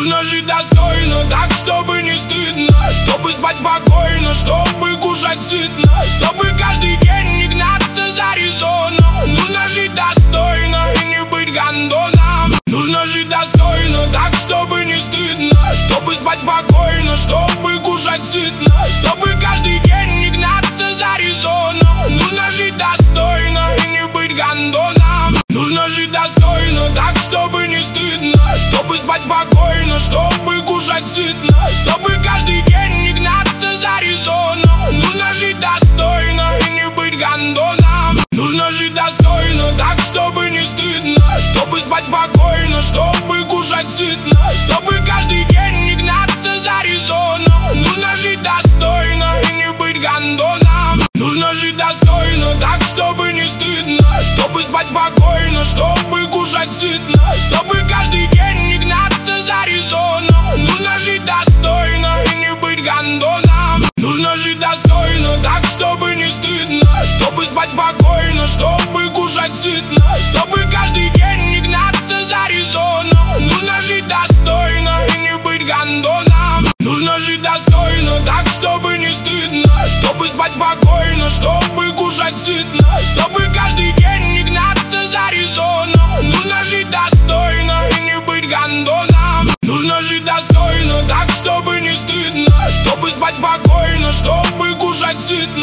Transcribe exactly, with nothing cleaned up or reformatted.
Нужно жить достойно, так чтобы не стыдно, чтобы спать спокойно, чтобы кушать сытно, чтобы каждый день не гнаться за резоном. Нужно жить достойно и не быть гондоном. Нужно жить достойно, так чтобы не стыдно, чтобы спать спокойно, чтобы кушать сытно, чтобы каждый день не гнаться за резоном. Нужно жить достойно и не быть гондоном. Нужно жить достойно, так чтобы не стыдно, чтобы спать спокойно, чтобы кушать сытно, чтобы каждый день не гнаться за резоном. Нужно жить достойно и не быть гондоном. Нужно жить достойно, так чтобы не стыдно, чтобы спать спокойно, чтобы кушать сытно, чтобы каждый день не гнаться за резоном. Нужно жить достойно и не быть гондоном. Нужно жить достойно, так чтобы не стыдно, чтобы спать спокойно, чтобы кушать сытно, чтобы каждый день не гнаться за резоном. Нужно жить достойно и не быть гондоном. Нужно жить достойно, так чтобы не стыдно, чтобы спать спокойно, чтобы кушать сытно, чтобы каждый день не гнаться за резоном. Нужно жить достойно и не быть гондоном. Нужно жить достойно, так чтобы не стыдно, чтобы спать спокойно, чтобы кушать сытно, чтобы каждый день не гнаться за резоном. Нужно жить достойно и не быть гондоном. Нужно жить достойно, так чтобы не стыдно, чтобы спать спокойно, чтобы кушать сытно,